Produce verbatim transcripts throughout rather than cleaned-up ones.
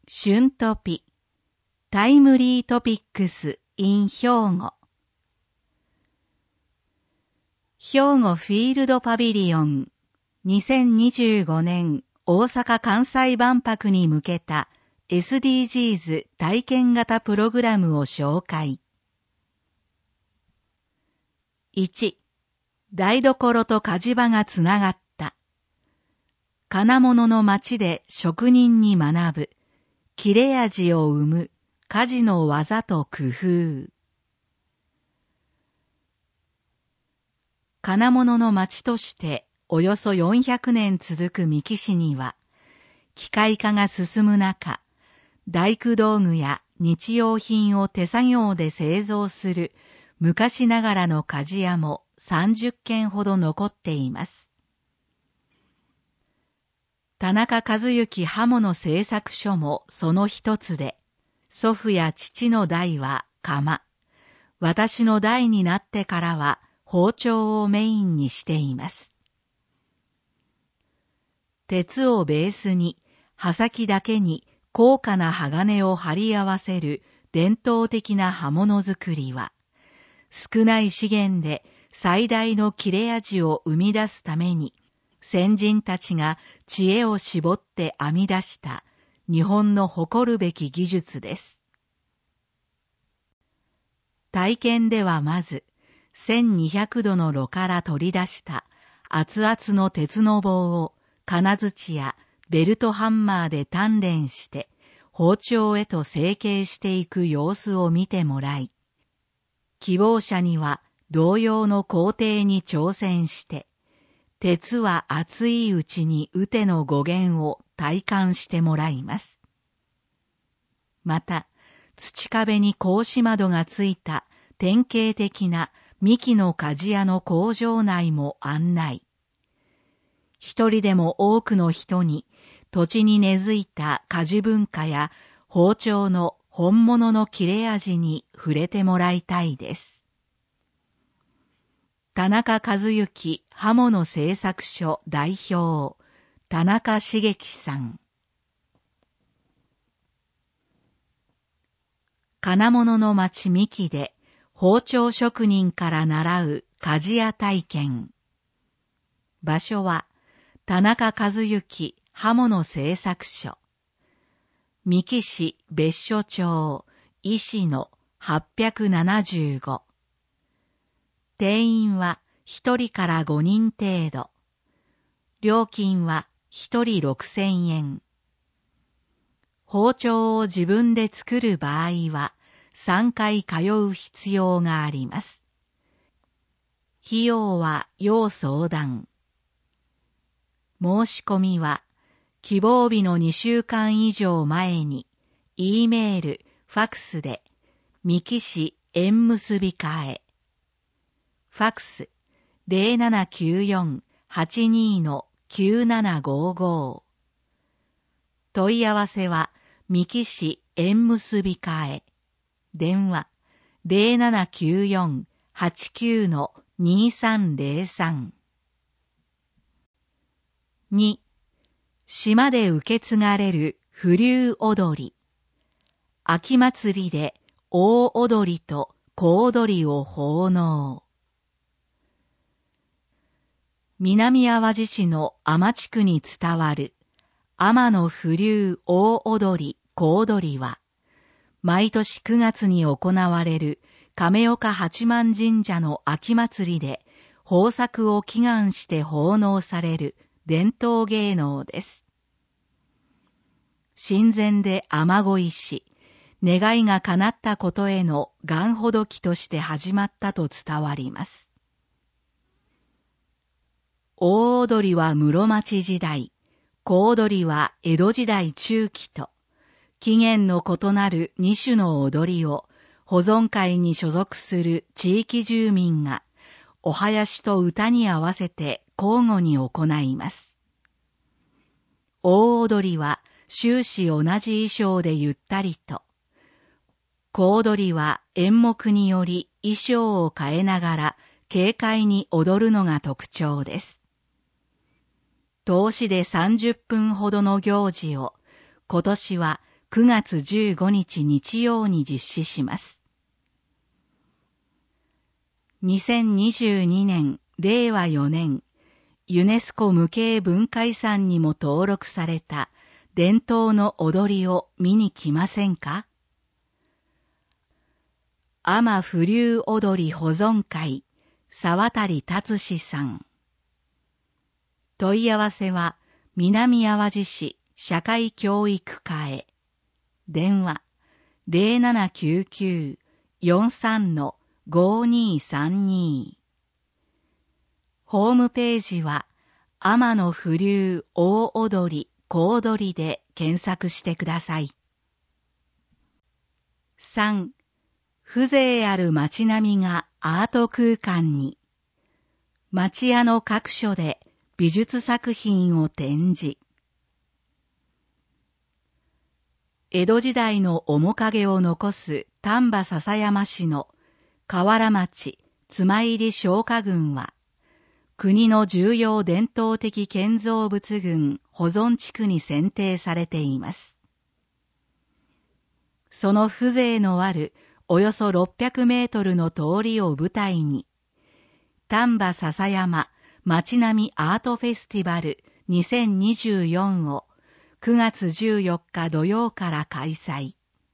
春トピタイムリートピックス in 兵庫兵庫フィールドパビリオンにせんにじゅうごねん大阪・関西万博に向けた エスディージーズ 体験型プログラムを紹介。いち. 台所と鍛冶場がつながった。金物の町で職人に学ぶ。切れ味を生む鍛冶の技と工夫。金物の町としておよそよんひゃくねん続く三木市には、機械化が進む中、大工道具や日用品を手作業で製造する昔ながらの鍛冶屋もさんじゅっけんほど残っています。田中和幸刃物製作所もその一つで、祖父や父の代は鎌、私の代になってからは包丁をメインにしています。鉄をベースに刃先だけに高価な鋼を貼り合わせる伝統的な刃物作りは、少ない資源で最大の切れ味を生み出すために、先人たちが知恵を絞って編み出した日本の誇るべき技術です。体験ではまず、せんにひゃくどの炉から取り出した熱々の鉄の棒を金槌やベルトハンマーで鍛錬して包丁へと成形していく様子を見てもらい、希望者には同様の工程に挑戦して、鉄は熱いうちに打ての語源を体感してもらいます。また、土壁に格子窓がついた典型的な三木の鍛冶屋の工場内も案内。一人でも多くの人に土地に根付いた鍛冶文化や包丁の本物の切れ味に触れてもらいたいです。田中和幸刃物製作所代表、田中茂樹さん。金物の町三木で包丁職人から習う鍛冶屋体験。場所は田中和幸刃物製作所。三木市別所町石野はっぴゃくななじゅうご。定員はひとりからごにん程度。料金はひとりろくせんえん。包丁を自分で作る場合はさんかい通う必要があります。費用は要相談。申し込みは希望日のにしゅうかん以上前に E メール、ファックスで三木市縁結び課へ。ファックス ゼロななきゅうよん はちに きゅうななごご。問い合わせは三木市縁結び課へ。電話 ゼロななきゅうよん はちきゅう にさんゼロさん。に. 島で受け継がれる風流踊り。秋祭りで大踊りと小踊りを奉納。南淡路市の海士地区に伝わる海の風流大踊り小踊りは、毎年くがつに行われる亀岡八幡神社の秋祭りで豊作を祈願して奉納される伝統芸能です。神前で雨乞いし、願いが叶ったことへの願ほどきとして始まったと伝わります。大踊りは室町時代、小踊りは江戸時代中期と、起源の異なる二種の踊りを保存会に所属する地域住民がお囃子と歌に合わせて交互に行います。大踊りは終始同じ衣装でゆったりと、小踊りは演目により衣装を変えながら軽快に踊るのが特徴です。通しでさんじゅっぷんほどの行事を今年はくがつじゅうごにち日曜に実施します。にせんにじゅうにねんれいわよねん、ユネスコ無形文化遺産にも登録された伝統の踊りを見に来ませんか？海女風流踊り保存会、沢渡達志さん。問い合わせは南淡路市社会教育課へ。電話 ゼロななきゅうきゅう よんさん ごにさんに。ホームページは海女の風流大踊り小踊りで検索してください。さん. 風情ある街並みがアート空間に。町屋の各所で美術作品を展示。江戸時代の面影を残す丹波篠山市の河原町妻入松下郡は、国の重要伝統的建造物群保存地区に選定されています。その風情のあるおよそろっぴゃくメートルの通りを舞台に、丹波篠山街並みアートフェスティバルにせんにじゅうよんをくがつじゅうよっか土曜から開催。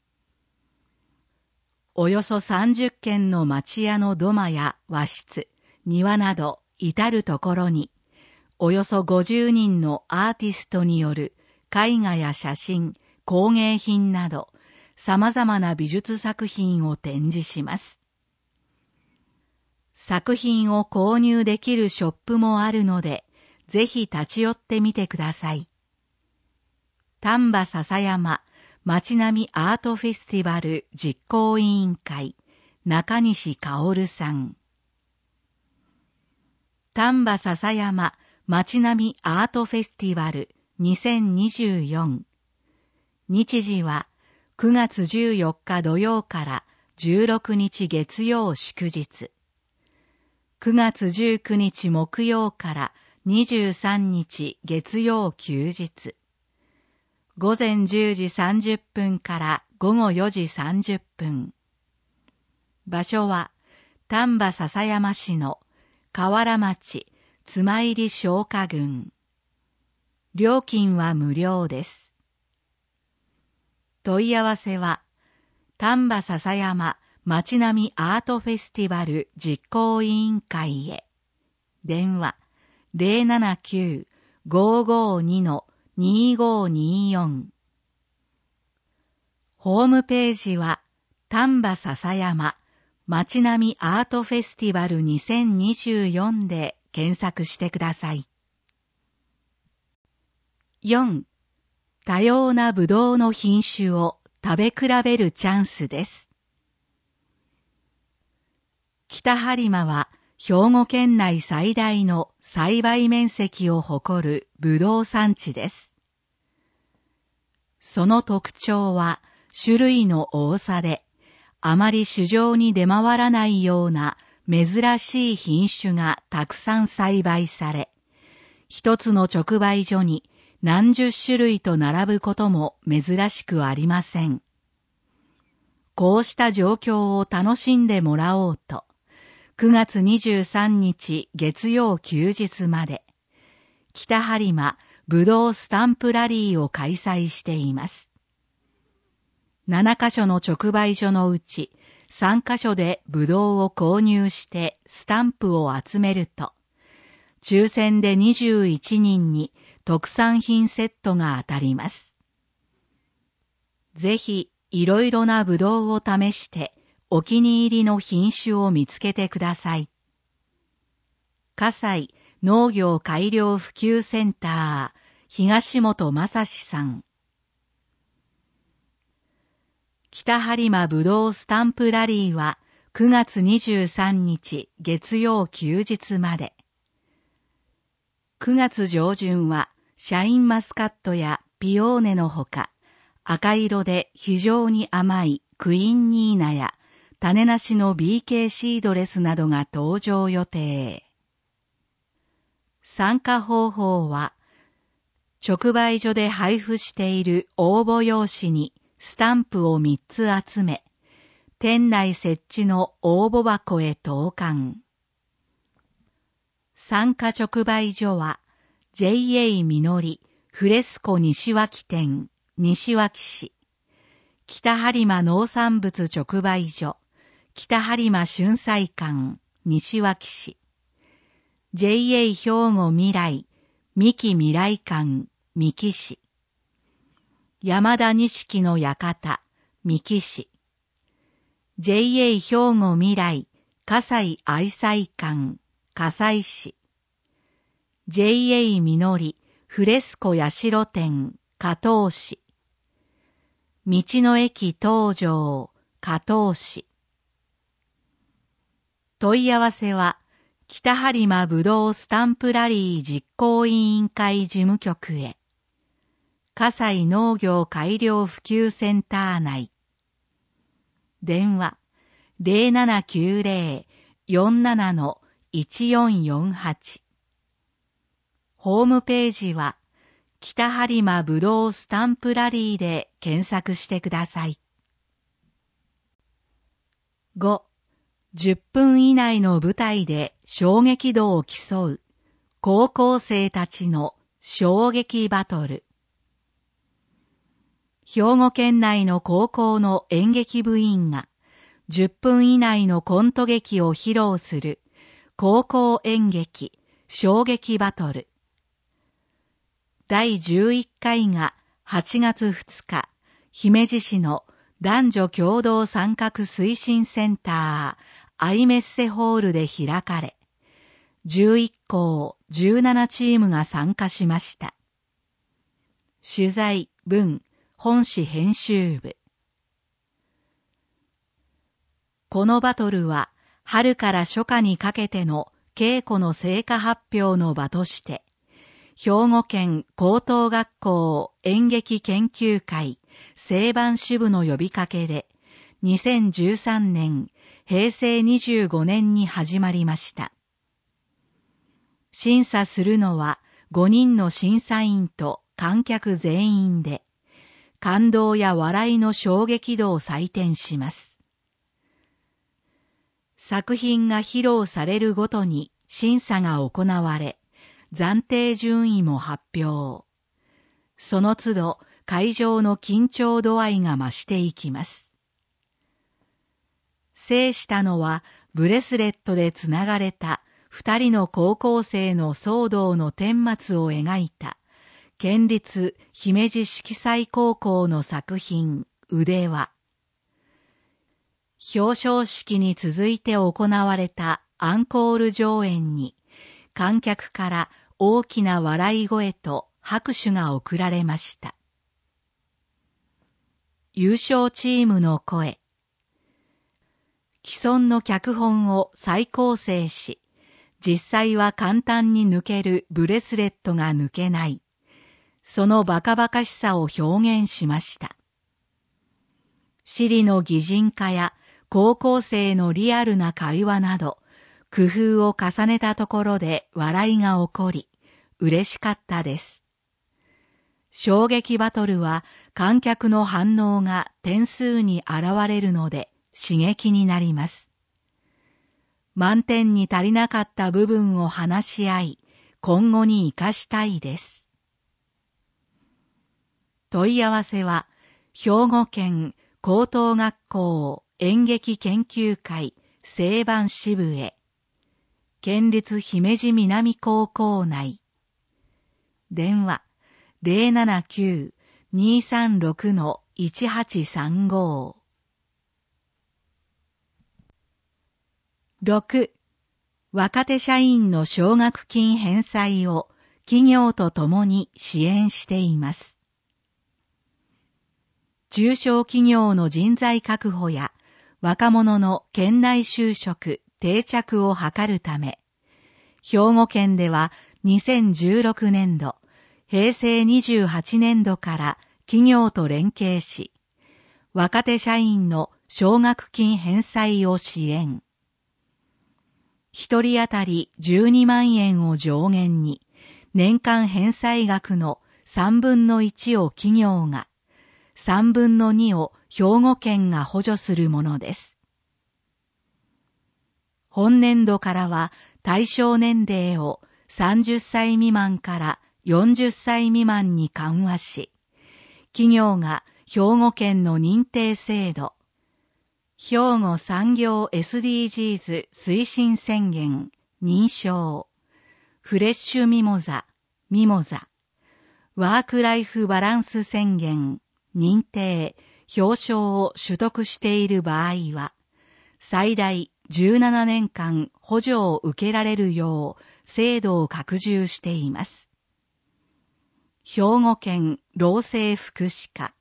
およそさんじゅっけんの町屋の土間や和室、庭など至るところに、およそごじゅうにんのアーティストによる絵画や写真、工芸品など、様々な美術作品を展示します。作品を購入できるショップもあるので、ぜひ立ち寄ってみてください。丹波篠山街並みアートフェスティバル実行委員会中西薫さん。丹波篠山街並みアートフェスティバルにせんにじゅうよん。日時はくがつじゅうよっか土曜からじゅうろくにち月曜祝日。くがつじゅうくにち木曜からにじゅうさんにち月曜休日。ごぜんじゅうじさんじゅっぷんからごごよじさんじゅっぷん。場所は丹波篠山市の河原町妻入松下郡。料金は無料です。問い合わせは丹波篠山街並みアートフェスティバル実行委員会へ。電話 ゼロななきゅう ごごに にごによん。ホームページは丹波篠山街並みアートフェスティバルにせんにじゅうよんで検索してください。よん. 多様なぶどうの品種を食べ比べるチャンスです。北播磨は兵庫県内最大の栽培面積を誇るぶどう産地です。その特徴は種類の多さで、あまり市場に出回らないような珍しい品種がたくさん栽培され、一つの直売所に何十種類と並ぶことも珍しくありません。こうした状況を楽しんでもらおうと、くがつにじゅうさんにち月曜休日まで、北播磨ぶどうスタンプラリーを開催しています。ななかしょの直売所のうちさんかしょでぶどうを購入してスタンプを集めると、抽選でにじゅういちにんに特産品セットが当たります。ぜひいろいろなぶどうを試してお気に入りの品種を見つけてください。葛西農業改良普及センター東本正史さん。北播磨ぶどうスタンプラリーはくがつにじゅうさんにち月曜休日まで。くがつ上旬はシャインマスカットやピオーネのほか、赤色で非常に甘いクイーンニーナや種なしの ビーケー シードレスなどが登場予定。参加方法は、直売所で配布している応募用紙にスタンプをみっつ集め、店内設置の応募箱へ投函。参加直売所は ジェイエー みのりフレスコ西脇店西脇市、北播磨農産物直売所北播磨春菜館西脇市、ジェイエー 兵庫未来三木未来館三木市、山田錦の館三木市、ジェイエー 兵庫未来葛西愛妻館葛西市、ジェイエー みのりフレスコ八代店加東市、道の駅東条加東市。問い合わせは北播磨ぶどうスタンプラリー実行委員会事務局へ。葛西農業改良普及センター内。電話 ゼロななきゅうゼロ よんなな いちよんよんはち。ホームページは北播磨ぶどうスタンプラリーで検索してください。ご、じゅっぷん以内の舞台で衝撃度を競う高校生たちの衝撃バトル。兵庫県内の高校の演劇部員がじゅっぷん以内のコント劇を披露する高校演劇衝撃バトル。だいじゅういっかいがはちがつふつか、姫路市の男女共同参画推進センターアイメッセホールで開かれ、じゅういっこうじゅうななチームが参加しました。取材文本誌編集部。このバトルは春から初夏にかけての稽古の成果発表の場として、兵庫県高等学校演劇研究会正番支部の呼びかけでにせんじゅうさんねんへいせいにじゅうごねんに始まりました。審査するのはごにんの審査員と観客全員で、感動や笑いの衝撃度を採点します。作品が披露されるごとに審査が行われ、暫定順位も発表。その都度会場の緊張度合いが増していきます。制したのはブレスレットでつながれた二人の高校生の騒動の顛末を描いた県立姫路色彩高校の作品腕輪。表彰式に続いて行われたアンコール上演に観客から大きな笑い声と拍手が送られました。優勝チームの声。既存の脚本を再構成し、実際は簡単に抜けるブレスレットが抜けない。そのバカバカしさを表現しました。シリの擬人化や高校生のリアルな会話など、工夫を重ねたところで笑いが起こり、嬉しかったです。衝撃バトルは観客の反応が点数に現れるので刺激になります。満点に足りなかった部分を話し合い、今後に生かしたいです。問い合わせは、兵庫県高等学校演劇研究会正番支部へ、県立姫路南高校内。電話 ゼロななきゅう にーさんろく いちはちさんご。ろく. 若手社員の奨学金返済を企業とともに支援しています。中小企業の人材確保や若者の県内就職定着を図るため、兵庫県ではにせんじゅうろくねんど、へいせいにじゅうはちねんどから企業と連携し、若手社員の奨学金返済を支援。一人当たりじゅうにまんえんを上限に、年間返済額のさんぶんのいちを企業が、 さんぶんのにを兵庫県が補助するものです。本年度からは対象年齢をさんじゅっさい未満からよんじゅっさい未満に緩和し、企業が兵庫県の認定制度、兵庫産業 エスディージーズ 推進宣言認証、フレッシュミモザ、ミモザ、ワークライフバランス宣言認定、表彰を取得している場合は、最大じゅうななねんかん補助を受けられるよう制度を拡充しています。兵庫県労政福祉課。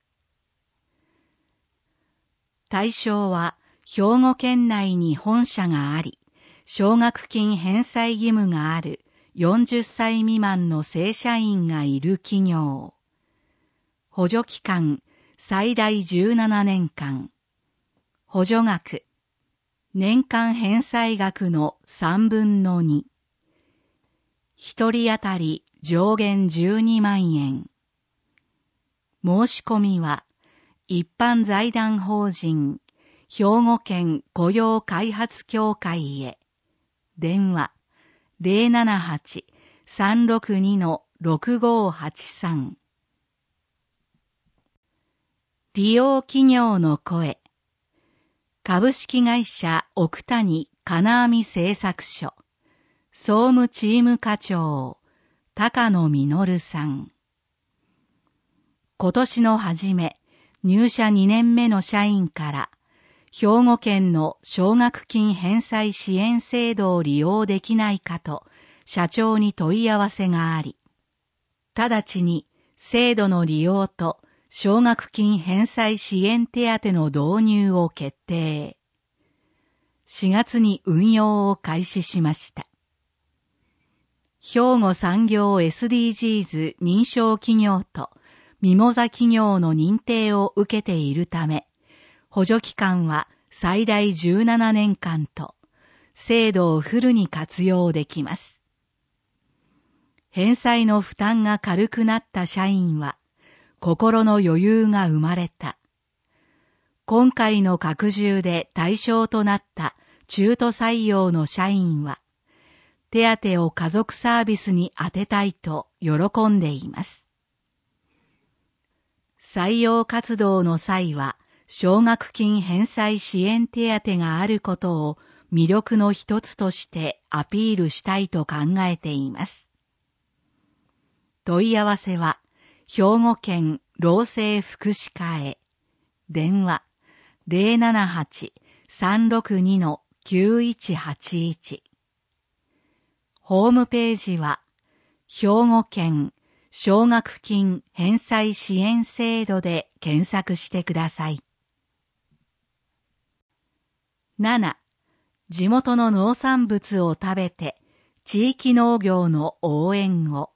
対象は兵庫県内に本社があり、奨学金返済義務があるよんじゅっさい未満の正社員がいる企業。補助期間最大じゅうななねんかん。補助額年間返済額のさんぶんのに。一人当たり上限じゅうにまんえん。申し込みは一般財団法人兵庫県雇用開発協会へ。電話 ゼロななはち さんろくに ろくごはちさん。利用企業の声。株式会社奥谷金網製作所総務チーム課長高野実さん。今年の初め、入社にねんめの社員から兵庫県の奨学金返済支援制度を利用できないかと社長に問い合わせがあり、直ちに制度の利用と奨学金返済支援手当の導入を決定。しがつに運用を開始しました。兵庫産業 エスディージーズ 認証企業とミモザ企業の認定を受けているため、補助期間は最大じゅうななねんかんと、制度をフルに活用できます。返済の負担が軽くなった社員は、心の余裕が生まれた。今回の拡充で対象となった中途採用の社員は、手当を家族サービスに充てたいと喜んでいます。採用活動の際は、奨学金返済支援手当があることを魅力の一つとしてアピールしたいと考えています。問い合わせは、兵庫県労政福祉課へ。電話 ゼロななはち さんろくに きゅういちはちいち。ホームページは、兵庫県奨学金返済支援制度で検索してください。なな. 地元の農産物を食べて地域農業の応援を。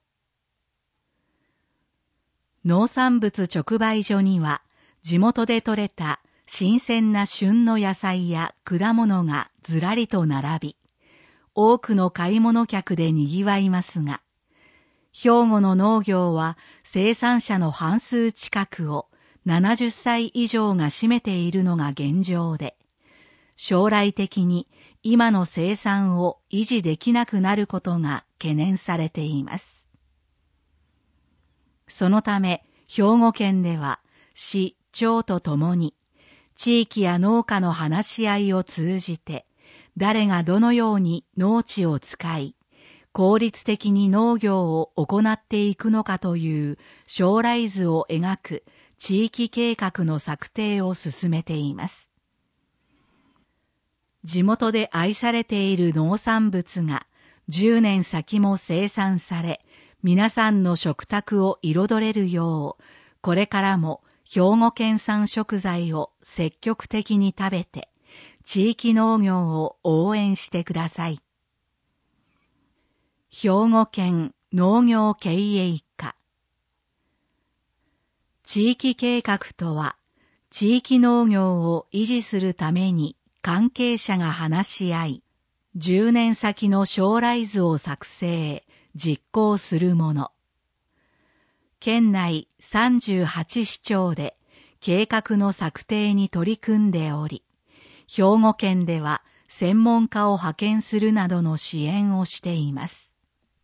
農産物直売所には地元で採れた新鮮な旬の野菜や果物がずらりと並び、多くの買い物客で賑わいますが、兵庫の農業は生産者の半数近くをななじゅっさい以上が占めているのが現状で、将来的に今の生産を維持できなくなることが懸念されています。そのため、兵庫県では市、町とともに地域や農家の話し合いを通じて、誰がどのように農地を使い、効率的に農業を行っていくのかという将来図を描く地域計画の策定を進めています。地元で愛されている農産物がじゅうねん先も生産され、皆さんの食卓を彩れるよう、これからも兵庫県産食材を積極的に食べて、地域農業を応援してください。兵庫県農業経営課。地域計画とは、地域農業を維持するために関係者が話し合い、じゅうねん先の将来図を作成、実行するもの。県内さんじゅうはちしちょうで計画の策定に取り組んでおり、兵庫県では専門家を派遣するなどの支援をしています。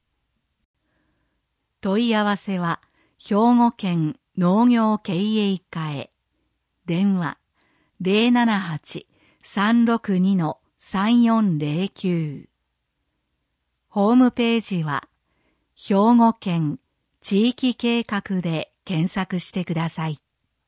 問い合わせは兵庫県農業経営課へ。電話 ゼロななはち さんろくに さんよんゼロきゅう。ホームページは兵庫県地域計画で検索してください。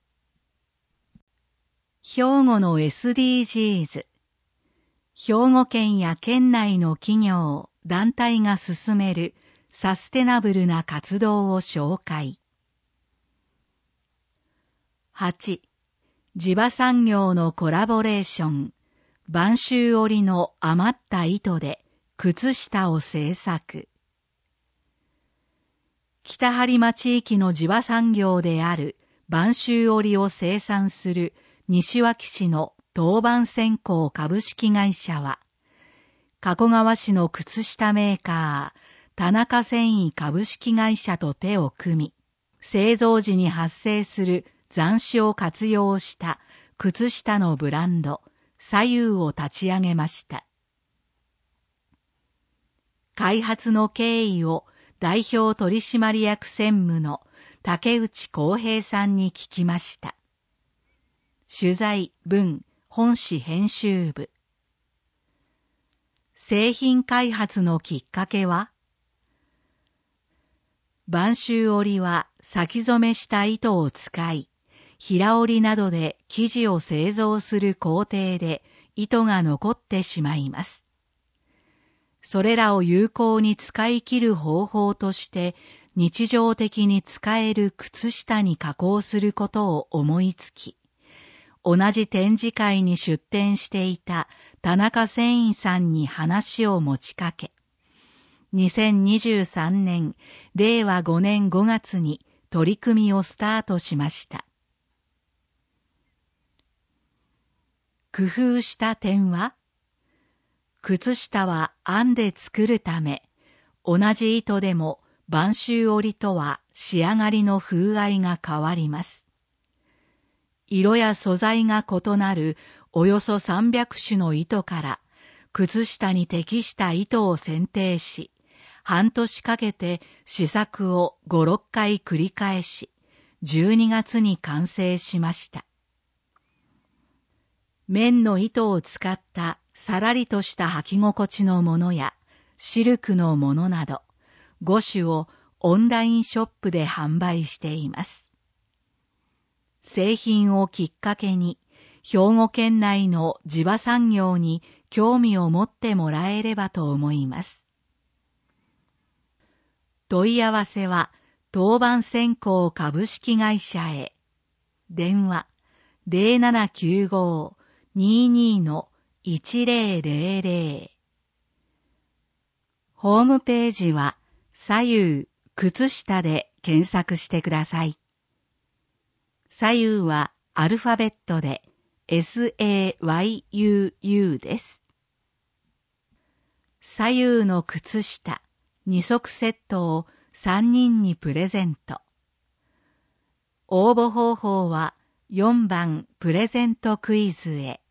兵庫の エスディージーズ。兵庫県や県内の企業、団体が進めるサステナブルな活動を紹介。はち. 地場産業のコラボレーション。播州織の余った糸で靴下を製作。北播磨地域の地場産業である播州織を生産する西脇市の当番線香株式会社は、加古川市の靴下メーカー、田中繊維株式会社と手を組み、製造時に発生する残糸を活用した靴下のブランド、左右を立ち上げました。開発の経緯を代表取締役専務の竹内康平さんに聞きました。取材文本誌編集部。製品開発のきっかけは、播州織は先染めした糸を使い、平織りなどで生地を製造する工程で糸が残ってしまいます。それらを有効に使い切る方法として日常的に使える靴下に加工することを思いつき、同じ展示会に出展していた田中繊維さんに話を持ちかけ、にせんにじゅうさんねんれいわごねんごがつに取り組みをスタートしました。工夫した点は、靴下は編んで作るため、同じ糸でも播州織とは仕上がりの風合いが変わります。色や素材が異なるおよそさんびゃくしゅの糸から靴下に適した糸を選定し、半年かけて試作をご、ろっかい繰り返し、じゅうにがつに完成しました。綿の糸を使ったさらりとした履き心地のものやシルクのものなどごしゅをオンラインショップで販売しています。製品をきっかけに兵庫県内の地場産業に興味を持ってもらえればと思います。問い合わせは当番線香株式会社へ。電話 ゼロななきゅうご にーにー いちゼロゼロゼロ。ホームページは左右靴下で検索してください。左右はアルファベットで エスエーワイユーユー です。左右の靴下にそくセットをさんにんにプレゼント。応募方法はよんばんプレゼントクイズへ。